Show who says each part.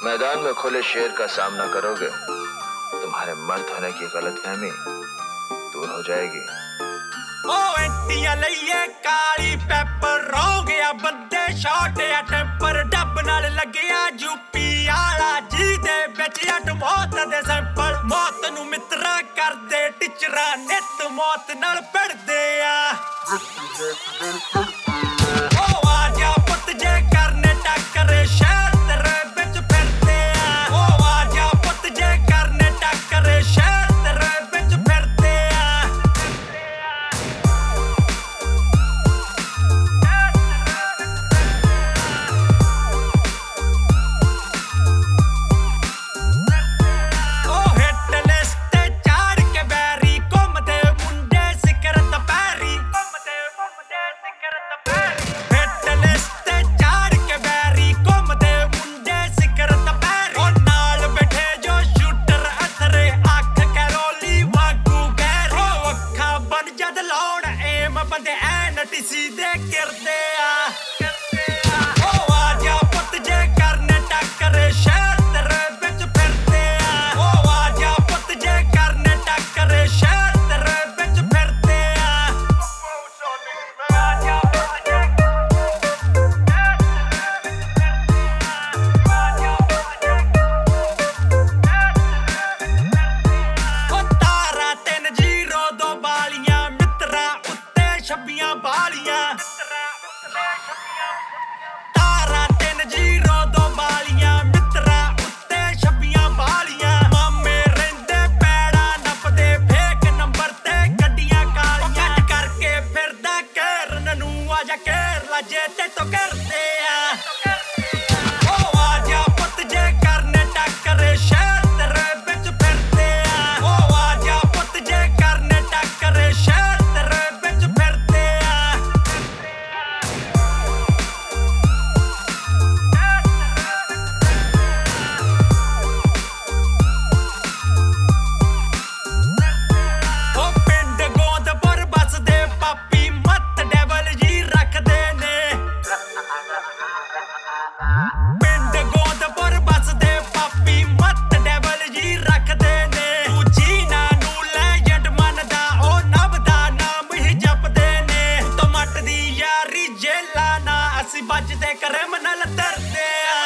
Speaker 1: मैदान में खुले शेर का सामना करोगे, तुम्हारे मर्द होने की गलतफहमी दूर हो जाएगी।
Speaker 2: ओ एंटियां लईए काली पेपर हो गया बंदे शॉट या टेंपर डब नाल लगया यूपी आला जी दे विच अट मौत दे सैंपल मौत नू मित्रा कर दे टिचरा नित मौत नाल पड़दे आ ओ आजा पुत जे करने टक्कर शहर तेरे विच फिरदे आ ओ आजा पुत जे करने टक्कर शहर तेरे विच फिरदे आ ਬੰਦੇ ਐਨਟੀਸੀ ਦੇ ਕਰਦੇ ਆ ਉਹ ਆਜਾ ਪੁੱਤ ਜੇ ਕਰਨੇ ਟੱਕਰ ਸ਼ਹਿਰ ਤੇਰੇ ਵਿੱਚ ਫਿਰਦੇ ਆ ਉਹ ਆਜਾ ਪੁੱਤ ਜੇ ਕਰਨੇ ਟੱਕਰ ਸ਼ਹਿਰ ਤੇਰੇ ਵਿੱਚ ਫਿਰਦੇ ਆ ਆਜਾ ਪੁੱਤ ਜੇ ਉਹ ਤਾਰਾ 302 ਬਾਲੀਆਂ ਛੱਬੀਆਂ ਬਾਲੀਆਂ ਤਾਰਾ 302 ਬਾਲੀਆਂ ਮਿੱਤਰਾ ਉੱਤੇ ਛੱਬੀਆਂ ਬਾਲੀਆਂ ਮਾਮੇ ਰਹਿੰਦੇ ਪੈੜਾ ਨੱਪਦੇ ਫੇਕ ਨੰਬਰ ਤੇ ਗੱਡੀਆਂ ਕਾਲੀਆਂ ਕੱਟ ਕਰਕੇ ਫਿਰਦਾ ਕਹਿਰਨ ਨੂੰ ਆਜਾ ਕਹਿਰ ਲਾ ਜੇ ਤੇ ਤੋ ਕਰਦੇ ਆ ਉਹ ਆਜਾ ਪੁੱਤ ਜੇ ਕਰਨੇ ਟੱਕਰ ਸ਼ਹਿਰ ਤੇਰੇ ਵਿੱਚ ਫਿਰਦੇ ਆ ਉਹ ਆਜਾ ਪੁੱਤ ਜੇ ਕਰਨੇ ਟੱਕਰ ਸ਼ਹਿਰ ਤੇਰੇ ਵਿੱਚ ਫਿਰਦੇ ਆ ਉਹ ਪਿੰਡ ਗੋਂਦਪੁਰ ਬਸਦੇ ਪਾਪੀ ਮੱਤ ਡੈਵਲ ਜੀ ਰੱਖਦੇ ਨੇ ਪਿੰਡ ਗੋਂਦਪੁਰ ਬਸਦੇ ਪਾਪੀ ਮੱਤ ਡੈਵਲ ਜੀ ਰੱਖਦੇ ਨੇ ਦੂਜੀ ਨਾ ਨੂੰ ਲੈਜੈਂਡ ਮੰਨਦਾ ਉਹ ਨਭ ਦਾ ਨਾਮ ਹੀ ਜਪਦੇ ਨੇ ਟਮਾਟ ਦੀ ਯਾਰੀ ਜੇਲਾ ਨਾ ਅਸੀਂ ਬਚਦੇ ਕ੍ਰਿਮਨਲ ਤਰਦੇ ਆ